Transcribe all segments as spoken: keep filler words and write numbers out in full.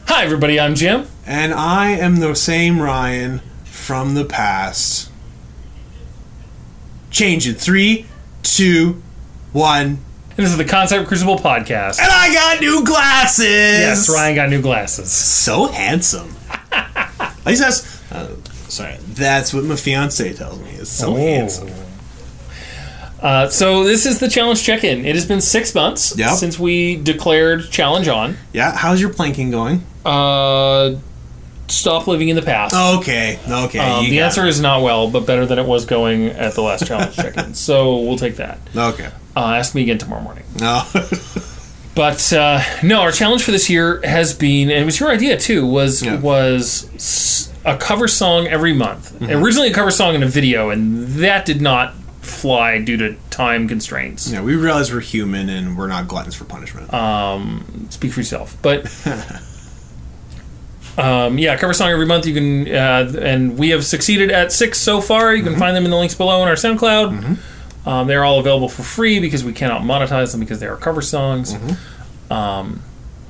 Hi, everybody. I'm Jim. And I am the same Ryan from the past. Change in three, two, one. And this is the Concept Crucible podcast. And I got new glasses! Yes, Ryan got new glasses. So handsome. At least that's... Uh, sorry. That's what my fiance tells me. Is so Oh. handsome. Uh, so this is the challenge check-in. It has been six months Yep. since we declared challenge on. Yeah, how's your planking going? Uh, stop living in the past. Okay, okay. Um, you the got answer it. is not well, but better than it was going at the last challenge check-in. So we'll take that. Okay. Uh, ask me again tomorrow morning. No. But uh, no, our challenge for this year has been, and it was your idea too, was Yeah. was s- a cover song every month. Mm-hmm. Originally a cover song and a video, and that did not fly due to time constraints. Yeah, we realize we're human and we're not gluttons for punishment. Um, speak for yourself. But um, yeah, cover song every month. You can, uh, and we have succeeded at six so far. You can Mm-hmm. find them in the links below on our SoundCloud. Um, they're all available for free because we cannot monetize them because they are cover songs. Mm-hmm. Um,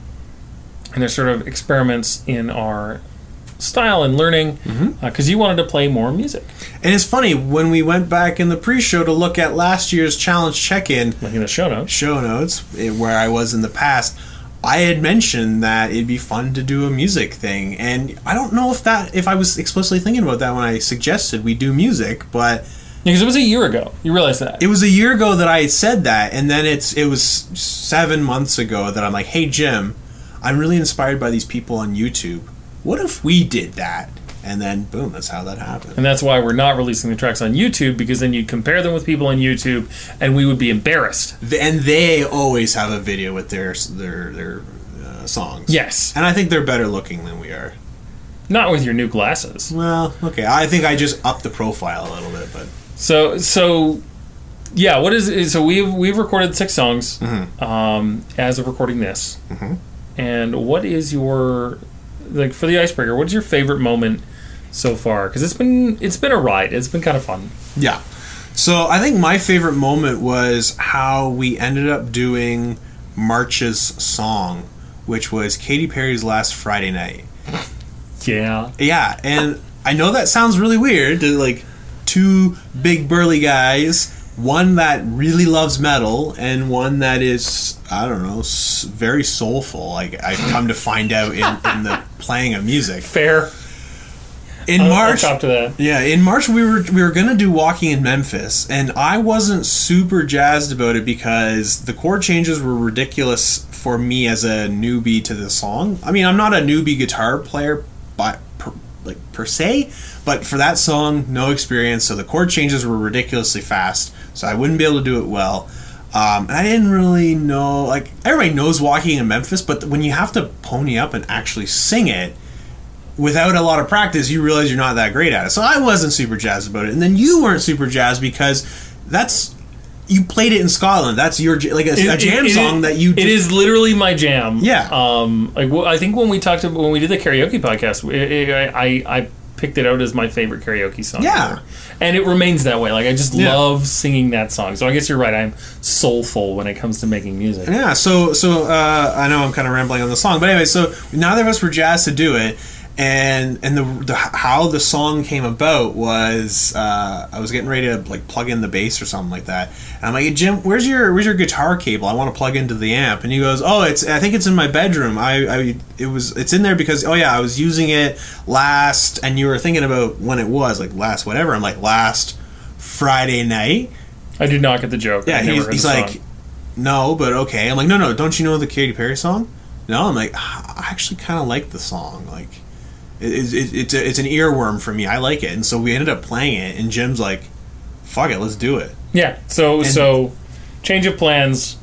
and they're sort of experiments in our style and learning because Mm-hmm. uh, you wanted to play more music. And it's funny, when we went back in the pre-show to look at last year's challenge check-in Like in the show notes. show notes, eh, where I was in the past, I had mentioned that it'd be fun to do a music thing. And I don't know if that if I was explicitly thinking about that when I suggested we do music, but Because it was a year ago. You realize that. it was a year ago that I had said that, and then it's it was seven months ago that I'm like, hey, Jim, I'm really inspired by these people on YouTube. What if we did that? And then, boom, that's how that happened. And that's why we're not releasing the tracks on YouTube, because then you'd compare them with people on YouTube, and we would be embarrassed. And they always have a video with their their their uh, songs. Yes. And I think they're better looking than we are. Not with your new glasses. Well, okay. I think I just upped the profile a little bit, but So, so yeah, what is so we've we've recorded six songs Mm-hmm. um, as of recording this. Mhm. And what is your, like, for the icebreaker, what's your favorite moment so far? Because it's been it's been a ride. It's been kind of fun. yeah. So I think my favorite moment was how we ended up doing March's song, which was Katy Perry's Last Friday Night. Yeah. Yeah, and I know that sounds really weird to like two big burly guys, one that really loves metal and one that is, I don't know, s- very soulful. Like I've come to find out in, in the playing of music. Fair. In I'll- March, I'll cop to that. yeah, in March we were we were gonna do Walking in Memphis, and I wasn't super jazzed about it because the chord changes were ridiculous for me as a newbie to the song. I mean, I'm not a newbie guitar player, but per, like per se, but for that song, no experience. So the chord changes were ridiculously fast, so I wouldn't be able to do it well. Um, and I didn't really know, like everybody knows Walking in Memphis, but when you have to pony up and actually sing it without a lot of practice, you realize you're not that great at it. So I wasn't super jazzed about it, and then you weren't super jazzed because that's you played it in Scotland. That's your j- like a, a It- jam it- song it- that you. It just- is literally my jam. Yeah. Um. Like wh- I think when we talked about when we did the karaoke podcast, it, it, I I picked it out as my favorite karaoke song. Yeah. ever. And it remains that way. Like I just Yeah. love singing that song. So I guess you're right. I'm soulful when it comes to making music. Yeah. So so uh, I know I'm kind of rambling on the song, but anyway, so neither of us were jazzed to do it. And and the, the how the song came about was uh, I was getting ready to like plug in the bass or something like that, and I'm like, hey, Jim, where's your where's your guitar cable? I want to plug into the amp. And he goes, oh, it's I think it's in my bedroom. I, I it was it's in there because oh yeah, I was using it last, and you were thinking about when it was like last whatever. I'm like last Friday night. I did not get the joke. Yeah, I never he's, heard he's the like, song. no, but okay. I'm like, no, no, don't you know the Katy Perry song? No, I'm like, I actually kind of like the song. Like, it, it, it's a, it's an earworm for me. I like it, and so we ended up playing it. And Jim's like, fuck it, let's do it. Yeah. So And- so, change of plans.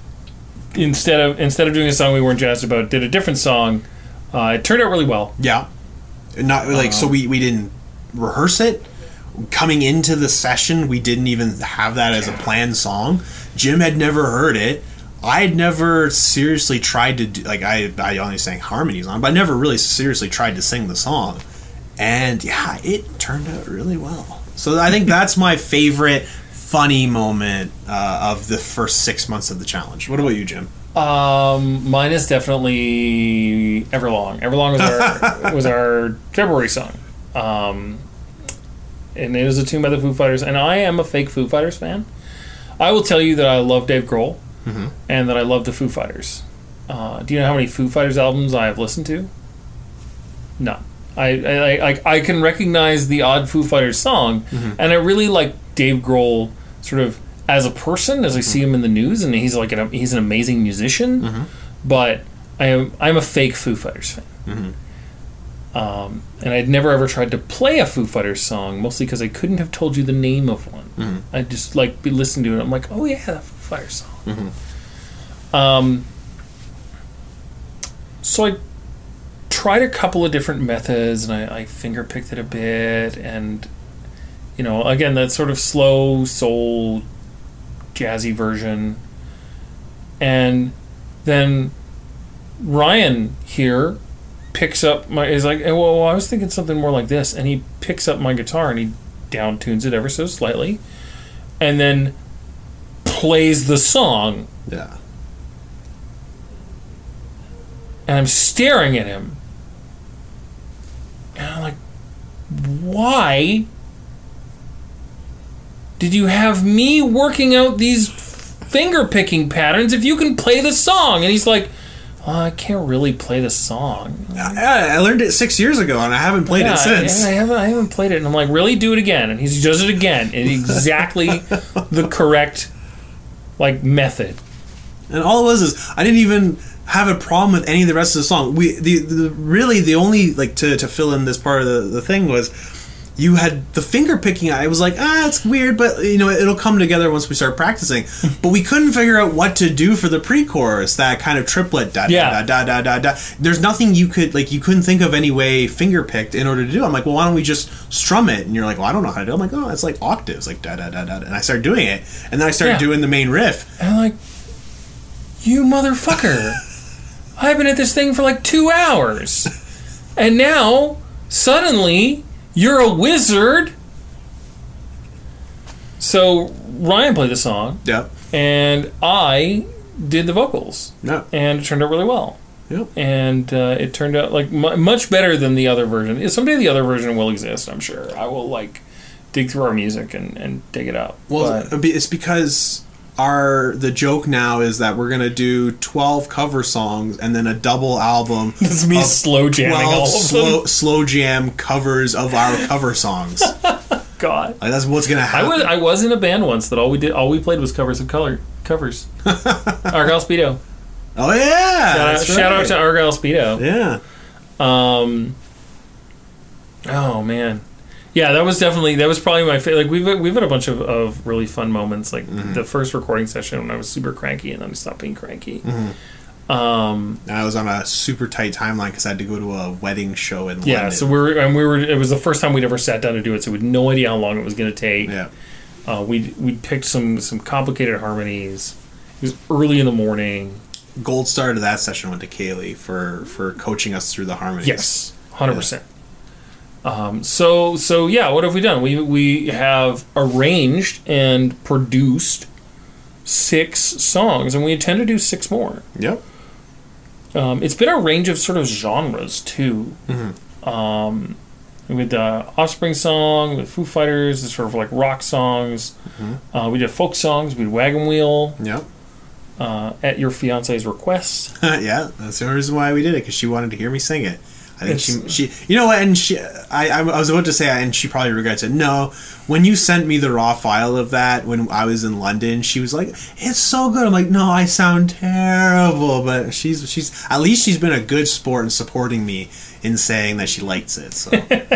Instead of instead of doing a song we weren't jazzed about, did a different song. Uh, it turned out really well. Yeah, not like so we we didn't rehearse it. Coming into the session, we didn't even have that as a planned song. Jim had never heard it. I had never seriously tried to do, like I I only sang harmonies on, but I never really seriously tried to sing the song. And yeah, it turned out really well. So I think that's my favorite funny moment uh, of the first six months of the challenge. What about you, Jim? Um, mine is definitely Everlong. Everlong was our was our February song, um, and it was a tune by the Foo Fighters. And I am a fake Foo Fighters fan. I will tell you that I love Dave Grohl, mm-hmm. and that I love the Foo Fighters. Uh, do you know how many Foo Fighters albums I have listened to? None. I I, I, I can recognize the odd Foo Fighters song, mm-hmm. and I really like Dave Grohl sort of as a person, as I mm-hmm. see him in the news, and he's like an, he's an amazing musician. Mm-hmm. But I am I'm a fake Foo Fighters fan, mm-hmm. um, and I'd never ever tried to play a Foo Fighters song, mostly because I couldn't have told you the name of one. Mm-hmm. I just like be listening to it. I'm like, oh yeah, that Foo Fighters song. Mm-hmm. Um, so I tried a couple of different methods, and I, I finger picked it a bit, and you know, again, that sort of slow soul jazzy version. And then Ryan here picks up my is like, well, I was thinking something more like this, and he picks up my guitar and he down tunes it ever so slightly, and then plays the song. Yeah. And I'm staring at him, and I'm like, why did you have me working out these finger picking patterns if you can play the song? And he's like, oh, I can't really play the song. I, I learned it six years ago, and I haven't played yeah, it since. I, I haven't. I haven't played it, and I'm like, really, do it again. And he does it again in exactly the correct like method. And all it was is I didn't even have a problem with any of the rest of the song. We the, the really the only like to, to fill in this part of the, the thing was you had the finger picking. I was like, ah, it's weird, but you know it'll come together once we start practicing. But we couldn't figure out what to do for the pre-chorus, that kind of triplet. Da, yeah. da, da, da, da, da. There's nothing you could like. You couldn't think of any way finger picked in order to do. I'm like, well, why don't we just strum it? And you're like, well, I don't know how to do it. I'm like, oh, it's like octaves, like da da da da. And I started doing it, and then I started yeah. doing the main riff. And I'm like, you motherfucker. I've been at this thing for like two hours. And now, suddenly, you're a wizard. So, Ryan played the song. Yep. And I did the vocals. Yep. And it turned out really well. Yep. And uh, it turned out like mu- much better than the other version. Someday the other version will exist, I'm sure. I will like dig through our music and, and dig it up. Well, but, it's because our the joke now is that we're gonna do twelve cover songs and then a double album. This is me slow jamming all of slow, them. slow jam covers of our cover songs. God, like that's what's gonna happen. I was I was in a band once that all we did all we played was covers of color covers. Argyle Speedo. Oh yeah! Shout, out, right. shout out to Argyle Speedo. Yeah. Um. Oh man. Yeah, that was definitely that was probably my favorite. Like we've we've had a bunch of, of really fun moments. Like mm-hmm. the first recording session when I was super cranky and then I stopped being cranky. Mm-hmm. Um, and I was on a super tight timeline because I had to go to a wedding show in yeah, London. Yeah, so we were and we were. It was the first time we'd ever sat down to do it, so we had no idea how long it was going to take. Yeah, uh, we we picked some some complicated harmonies. It was early in the morning. Gold star to that session went to Kaylee for for coaching us through the harmonies. Yes, one hundred percent. Um, so so yeah, what have we done? We we have arranged and produced six songs, and we intend to do six more. Yep. Um, it's been a range of sort of genres too. Mm-hmm. Um, with the Offspring song, with Foo Fighters, it's sort of like rock songs. Mm-hmm. Uh, we did folk songs. We did Wagon Wheel. Yep. Uh, at your fiance's request. Yeah, that's the reason why we did it, because she wanted to hear me sing it. I think she, she, you know what, and she, I, I was about to say, and she probably regrets it. No, when you sent me the raw file of that when I was in London, she was like, "It's so good." I'm like, "No, I sound terrible," but she's, she's, at least she's been a good sport in supporting me in saying that she likes it. So,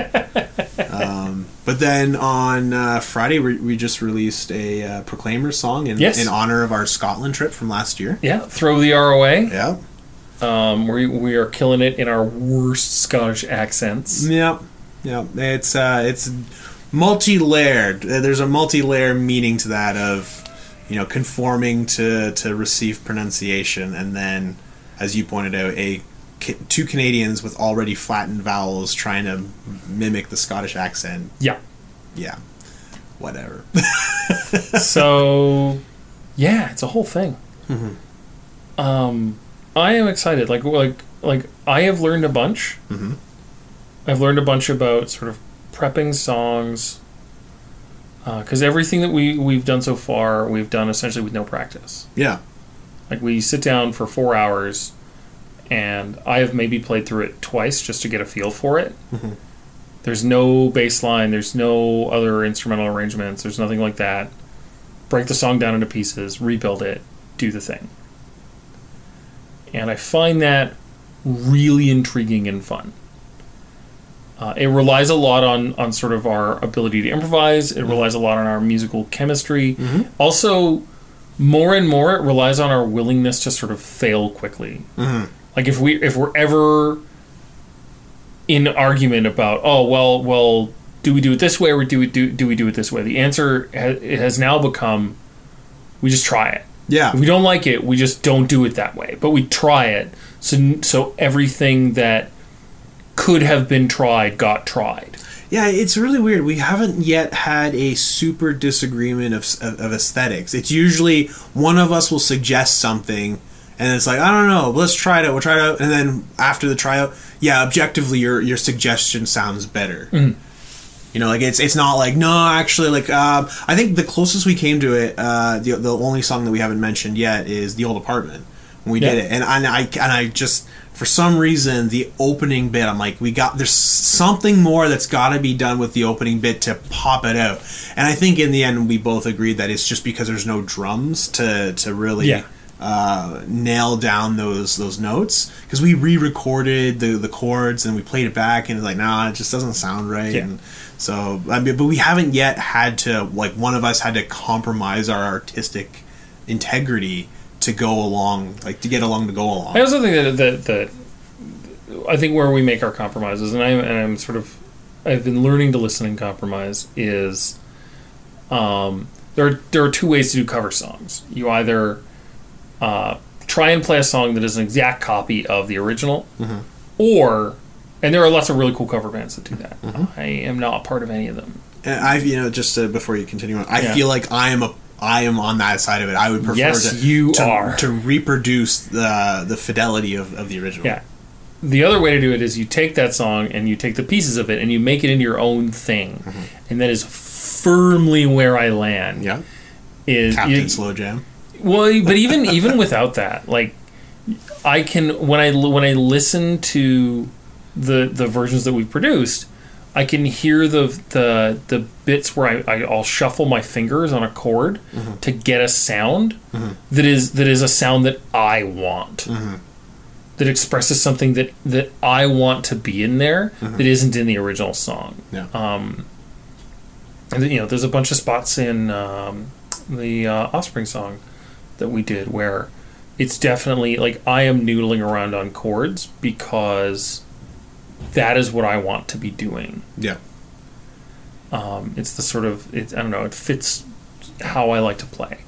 um, but then on uh, Friday, we, we just released a uh, Proclaimer song in, yes. in honor of our Scotland trip from last year. Yeah, throw the R away. Yeah. Um, we we are killing it in our worst Scottish accents. Yep, yep. It's uh, it's multi-layered. There's a multi-layer meaning to that of, you know, conforming to, to received pronunciation, and then, as you pointed out, a two Canadians with already flattened vowels trying to mimic the Scottish accent. Yeah, yeah. Whatever. So, yeah, it's a whole thing. Mm-hmm. Um, I am excited. Like like like I have learned a bunch. Mm-hmm. I've learned a bunch about sort of prepping songs. Because uh, everything that we, we've done so far, we've done essentially with no practice. Yeah. Like, we sit down for four hours, and I have maybe played through it twice just to get a feel for it. Mm-hmm. There's no bass line, there's no other instrumental arrangements, there's nothing like that. Break the song down into pieces, rebuild it, do the thing. And I find that really intriguing and fun. Uh, it relies a lot on, on sort of our ability to improvise. It mm-hmm. relies a lot on our musical chemistry. Mm-hmm. Also, more and more, it relies on our willingness to sort of fail quickly. Mm-hmm. Like if we if we're ever in argument about, oh well well, do we do it this way or do we do do we do it this way? The answer ha- it has now become, we just try it. Yeah. If we don't like it, we just don't do it that way. But we try it. So so everything that could have been tried got tried. Yeah, it's really weird. We haven't yet had a super disagreement of, of, of aesthetics. It's usually one of us will suggest something, and it's like, I don't know, let's try it out. We'll try it out, and then after the tryout, yeah, objectively, your your suggestion sounds better. Mm-hmm. You know, like it's it's not like no, actually, like um, I think the closest we came to it, uh, the the only song that we haven't mentioned yet is "The Old Apartment" when we yeah. did it, and I, and I and I just. For some reason, the opening bit, I'm like, we got there's something more that's got to be done with the opening bit to pop it out. And I think in the end, we both agreed that it's just because there's no drums to to really yeah. uh, nail down those those notes. Because we re-recorded the the chords and we played it back, and it's like, nah, it just doesn't sound right. Yeah. And so, I mean, but we haven't yet had to like one of us had to compromise our artistic integrity to go along, like to get along to go along. I also think that that, that I think where we make our compromises, and I'm and I'm sort of I've been learning to listen and compromise is, um, there are, there are two ways to do cover songs. You either uh, try and play a song that is an exact copy of the original, mm-hmm. or and there are lots of really cool cover bands that do that. Mm-hmm. I am not part of any of them. And I, you know, just to, before you continue on, I Yeah. feel like I am a I am on that side of it. I would prefer Yes, to, you to, are. to reproduce the the fidelity of, of the original. Yeah. The other way to do it is you take that song and you take the pieces of it and you make it into your own thing. Mm-hmm. And that is firmly where I land. Yeah. Is Captain you, Slow Jam. Well, but even even without that, like I can when I when I listen to the the versions that we've produced, I can hear the the the bits where I, I I'll shuffle my fingers on a chord mm-hmm. to get a sound mm-hmm. that is that is a sound that I want. Mm-hmm. That expresses something that, that I want to be in there mm-hmm. that isn't in the original song. Yeah. Um, and you know, there's a bunch of spots in um, the uh, Offspring song that we did where it's definitely like I am noodling around on chords because that is what I want to be doing. Yeah. Um, it's the sort of it, I don't know. It fits how I like to play.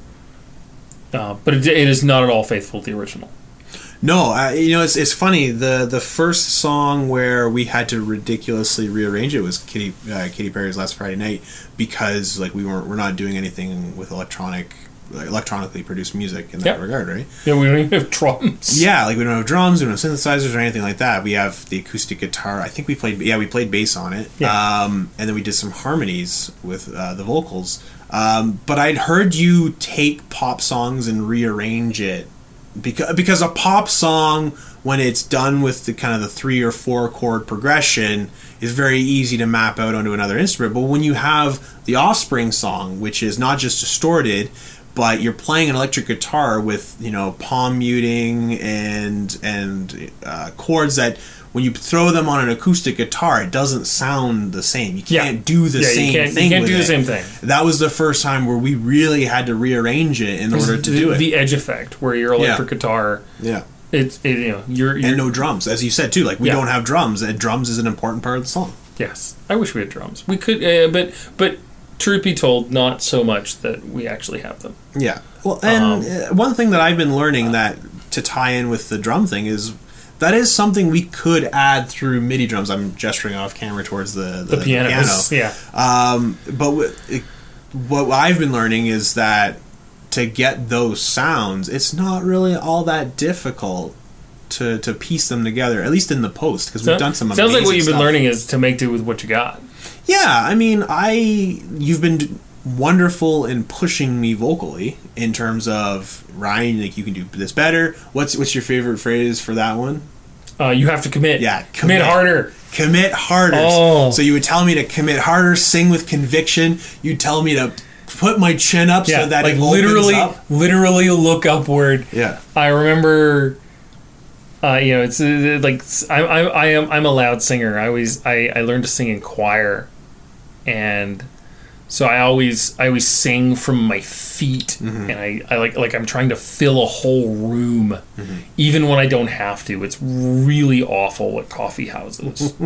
Uh, but it, it is not at all faithful to the original. No, I, you know, it's it's funny. The the first song where we had to ridiculously rearrange it was Katy uh, Katy Perry's Last Friday Night because like we weren't we're not doing anything with electronic like, electronically produced music in that yep. regard, right? Yeah, we don't even have drums. Yeah, like we don't have drums, we don't have synthesizers or anything like that. We have the acoustic guitar. I think we played yeah we played bass on it. Yeah. Um, and then we did some harmonies with uh, the vocals. Um, but I'd heard you take pop songs and rearrange it. Because because a pop song, when it's done with the kind of the three or four chord progression, is very easy to map out onto another instrument. But when you have the Offspring song, which is not just distorted, but you're playing an electric guitar with you know palm muting and and uh, chords that when you throw them on an acoustic guitar, it doesn't sound the same. You can't yeah. do the yeah, same you can't, thing. You can't with do it. the same thing. That was the first time where we really had to rearrange it in order to the, do it. The edge effect, where your electric yeah. guitar, yeah, it's it, you know you're, you're and no drums, as you said too. Like we yeah. don't have drums, and drums is an important part of the song. Yes, I wish we had drums. We could, uh, but but truth be told, not so much that we actually have them. Yeah. Well, and Um, uh, one thing that I've been learning that to tie in with the drum thing is that is something we could add through MIDI drums. I'm gesturing off camera towards the the, The piano, piano. yeah. Um, but w- it, what I've been learning is that to get those sounds, it's not really all that difficult to to piece them together, at least in the post, because we've so, done some sounds amazing like what you've stuff. been learning is to make do with what you got. Yeah, I mean, I you've been wonderful in pushing me vocally in terms of, Ryan, like, you can do this better. What's what's your favorite phrase for that one? Uh, you have to commit. Yeah, commit, commit. harder. Commit harder. Oh. So you would tell me to commit harder, sing with conviction. You'd tell me to put my chin up Yeah, so that like it opens literally, up. literally look upward. Yeah. I remember, uh, you know, it's uh, like I, I, I am I'm a loud singer. I always I, I learned to sing in choir, and so I always I always sing from my feet, Mm-hmm. and I, I like like I'm trying to fill a whole room, Mm-hmm. even when I don't have to. It's really awful at coffee houses.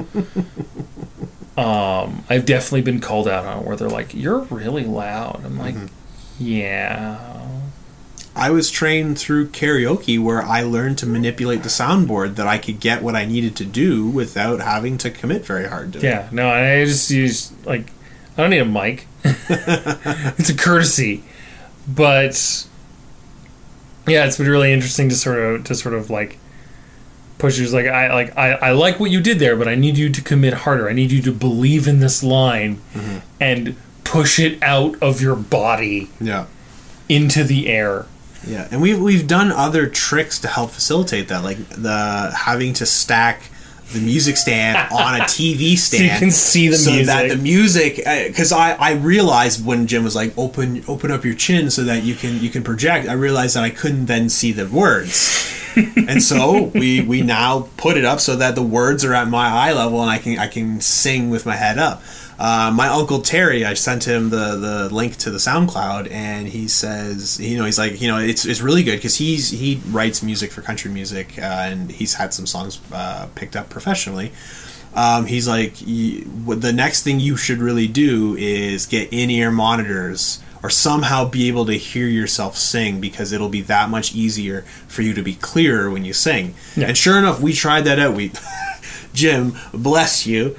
um, I've definitely been called out on it where they're like, "You're really loud." I'm like, Mm-hmm. "Yeah." I was trained through karaoke where I learned to manipulate the soundboard that I could get what I needed to do without having to commit very hard to it. Yeah, no, I just use, like, I don't need a mic. It's a courtesy. But, yeah, it's been really interesting to sort of, to sort of, like, push you. Like, I like I, I like what you did there, but I need you to commit harder. I need you to believe in this line Mm-hmm. and push it out of your body Yeah. into the air. Yeah, and we've we've done other tricks to help facilitate that, like the having to stack the music stand on a T V stand, So you can see the so music. that the music. Because I, I realized when Jim was like, "Open open up your chin so that you can you can project," I realized that I couldn't then see the words, and so we we now put it up so that the words are at my eye level and I can I can sing with my head up. Uh, my uncle Terry, I sent him the, the link to the SoundCloud, and he says, you know, he's like, you know, it's it's really good because he's he writes music for country music, uh, and he's had some songs uh, picked up professionally. Um, he's like, the next thing you should really do is get in-ear monitors or somehow be able to hear yourself sing, because it'll be that much easier for you to be clearer when you sing. Yeah. And sure enough, we tried that out. We, Jim, bless you.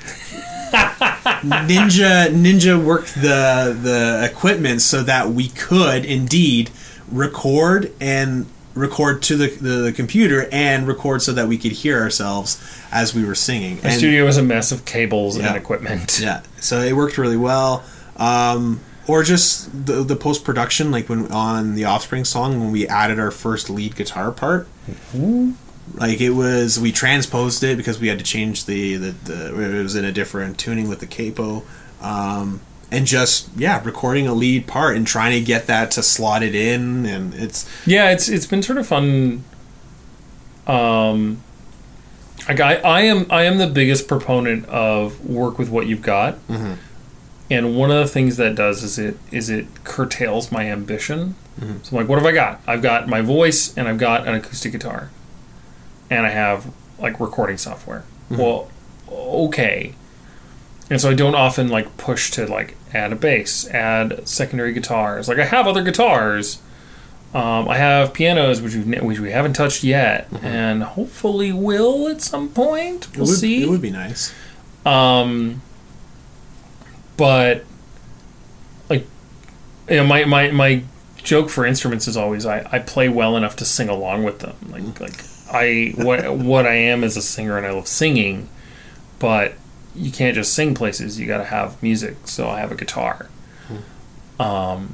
Ninja Ninja worked the the equipment so that we could indeed record and record to the, the, the computer and record so that we could hear ourselves as we were singing. Our and, studio was a mess of cables Yeah. and equipment. Yeah, so it worked really well. Um, or just the the post production, like when on the Offspring song when we added our first lead guitar part. Mm-hmm. Like it was, we transposed it because we had to change the, the, the it was in a different tuning with the capo, um, and just yeah, recording a lead part and trying to get that to slot it in, and it's Yeah, it's it's been sort of fun. Um, like I, I am I am the biggest proponent of work with what you've got, mm-hmm. and one of the things that does is it is it curtails my ambition. Mm-hmm. So I'm like, what have I got? I've got my voice and I've got an acoustic guitar. And I have, like, recording software. Mm-hmm. Well, okay. And so I don't often, like, push to, like, add a bass, add secondary guitars. Like, I have other guitars. Um, I have pianos, which, we've, which we haven't touched yet. Mm-hmm. And hopefully will at some point. We'll it would, see. It would be nice. Um, but, like, you know, my, my, my joke for instruments is always I, I play well enough to sing along with them. Like, mm-hmm. like... I what what I am as a singer, and I love singing, but you can't just sing places. You got to have music. So I have a guitar, hmm. um,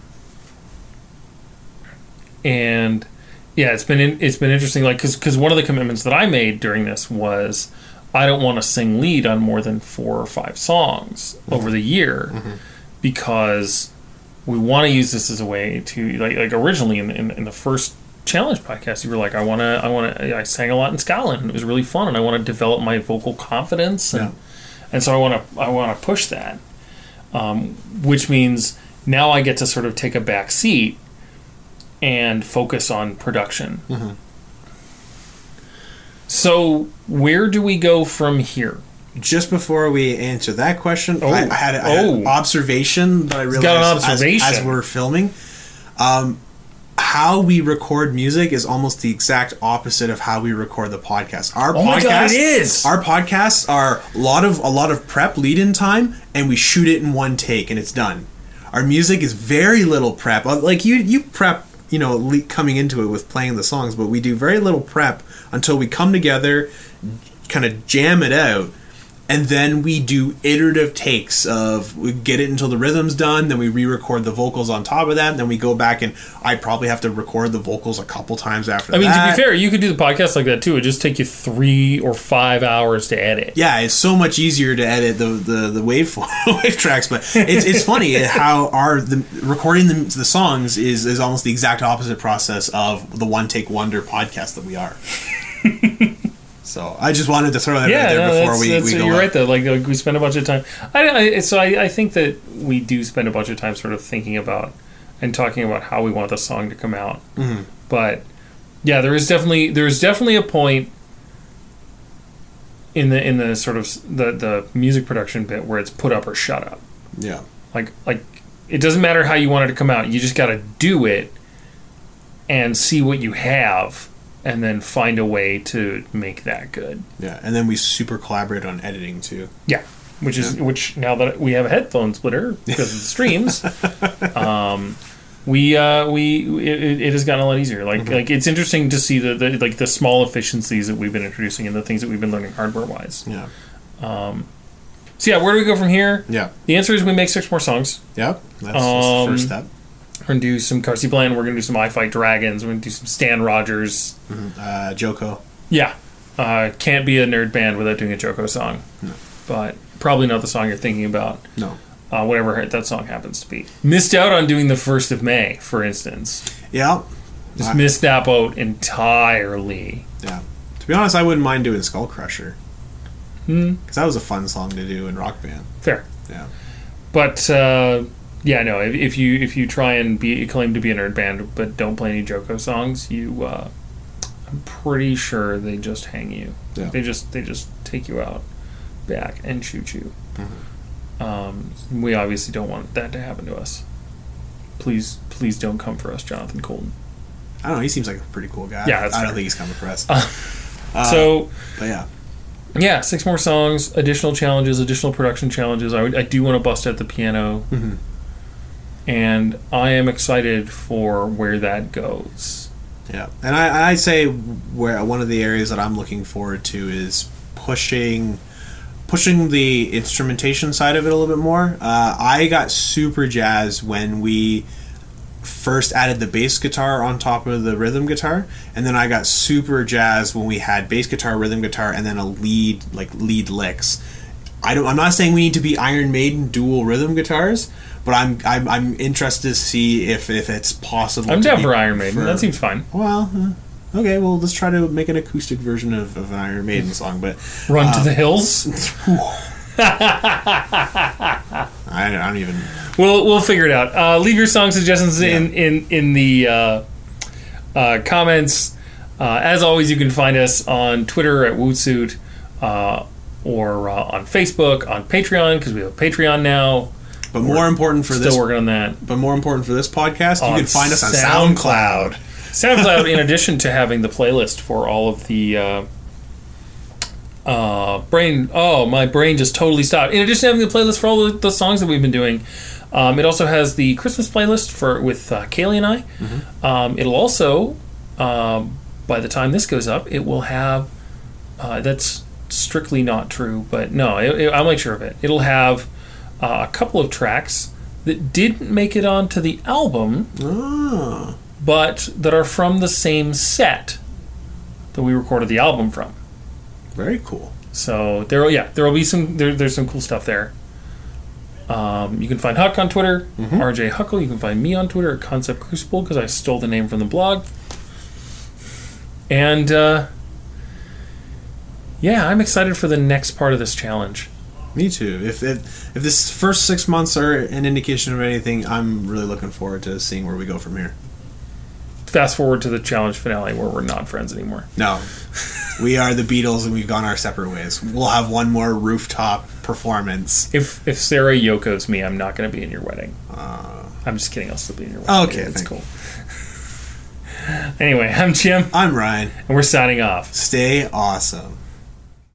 and yeah, it's been in, it's been interesting. Like because because one of the commitments that I made during this was I don't want to sing lead on more than four or five songs mm-hmm. over the year, mm-hmm. because we want to use this as a way to like like originally in in, in the first challenge podcast you were like I want to I want to I sang a lot in Scotland and it was really fun and I want to develop my vocal confidence and, yeah. and so I want to I want to push that, um, which means now I get to sort of take a back seat and focus on production. Mm-hmm. So where do we go from here? Just before we answer that question, oh. I, I had an oh. observation that I realized got an observation. As, as we're filming. Um, how we record music is almost the exact opposite of how we record the podcast. Our oh podcast, my God, it is. Our podcasts are a lot of a lot of prep lead-in time, and we shoot it in one take, and it's done. Our music is very little prep. Like you, you prep you know, le- coming into it with playing the songs, but we do very little prep until we come together, kind of jam it out, and then we do iterative takes of, we get it until the rhythm's done, then we re-record the vocals on top of that, and then we go back and I probably have to record the vocals a couple times after that. I mean, that. To be fair, you could do the podcast like that too. It just take you three or five hours to edit. Yeah, it's so much easier to edit the the, the wave wave tracks, but it's it's funny how our the recording the, the songs is is almost the exact opposite process of the one take wonder podcast that we are. So I just wanted to throw that yeah, out there no, before that's, we, that's, we go You're up. right, though. Like, like, we spend a bunch of time. I, I, so I, I think that we do spend a bunch of time sort of thinking about and talking about how we want the song to come out. Mm-hmm. But, yeah, there is definitely there is definitely a point in the in the sort of the, the music production bit where it's put up or shut up. Yeah. Like, like it doesn't matter how you want it to come out. You just got to do it and see what you have, and then find a way to make that good. Yeah, and then we super collaborate on editing too. Yeah, which is yeah. which now that we have a headphone splitter because of the streams, um, we uh, we it, it has gotten a lot easier. Like mm-hmm. like it's interesting to see the, the like the small efficiencies that we've been introducing and the things that we've been learning hardware wise. Yeah. Um, so yeah, where do we go from here? Yeah. The answer is we make six more songs. Yep, that's, um, that's the first step. We're going to do some Carsey Bland. We're going to do some I Fight Dragons. We're going to do some Stan Rogers. Mm-hmm. Uh, Joko. Yeah. Uh, can't be a nerd band without doing a Joko song. No. But probably not the song you're thinking about. No. Uh, whatever that song happens to be. Missed out on doing the first of May, for instance. Yeah. Just I, missed that boat entirely. Yeah. To be honest, I wouldn't mind doing Skull Crusher. Hmm. Because that was a fun song to do in Rock Band. Fair. Yeah. But... Uh, Yeah, no. If, if you if you try and be claim to be a nerd band but don't play any Joko songs, you uh, I'm pretty sure they just hang you. Yeah. They just they just take you out back and shoot you. Mm-hmm. Um, we obviously don't want that to happen to us. Please please don't come for us, Jonathan Colton. I don't know. He seems like a pretty cool guy. Yeah, that's I fair. don't think he's coming for us. Uh, uh, so, but yeah. Yeah, six more songs, additional challenges, additional production challenges. I, I do want to bust out the piano. Mm-hmm. And I am excited for where that goes. Yeah, and I, I'd say where one of the areas that I'm looking forward to is pushing pushing the instrumentation side of it a little bit more. Uh, I got super jazzed when we first added the bass guitar on top of the rhythm guitar, and then I got super jazzed when we had bass guitar, rhythm guitar, and then a lead like lead licks. I don't. I'm not saying we need to be Iron Maiden dual rhythm guitars. But I'm, I'm I'm interested to see if, if it's possible. I'm to down be, for Iron Maiden. For, that seems fine. Well, uh, okay. Well, let's try to make an acoustic version of, of an Iron Maiden song. But Run uh, to the Hills. I, I don't even. We'll we'll figure it out. Uh, leave your song suggestions yeah. in in in the uh, uh, comments. Uh, as always, you can find us on Twitter at Wootsuit, uh, or uh, on Facebook, on Patreon because we have a Patreon now. But more We're important for still this, still working on that. But more important for this podcast, on you can find us on SoundCloud. SoundCloud. SoundCloud, in addition to having the playlist for all of the uh, uh, brain. Oh, my brain just totally stopped. In addition to having the playlist for all the, the songs that we've been doing, um, it also has the Christmas playlist for with uh, Kaylee and I. Mm-hmm. Um, it'll also, um, by the time this goes up, it will have. Uh, that's strictly not true, but no, it, it, I'll make sure of it. It'll have. Uh, a couple of tracks that didn't make it onto the album, oh. but that are from the same set that we recorded the album from. Very cool. So there, yeah, there will be some. There, there's some cool stuff there. Um, you can find Huck on Twitter, mm-hmm. R J Huckle. You can find me on Twitter at Concept Crucible because I stole the name from the blog. And uh, yeah, I'm excited for the next part of this challenge. Me too. If, if if this first six months are an indication of anything, I'm really looking forward to seeing where we go from here. Fast forward to the challenge finale where we're not friends anymore. No. We are the Beatles and we've gone our separate ways. We'll have one more rooftop performance. If if Sarah Yoko's me, I'm not going to be in your wedding. Uh, I'm just kidding. I'll still be in your wedding. Okay. It's cool. Anyway, I'm Jim. I'm Ryan. And we're signing off. Stay awesome.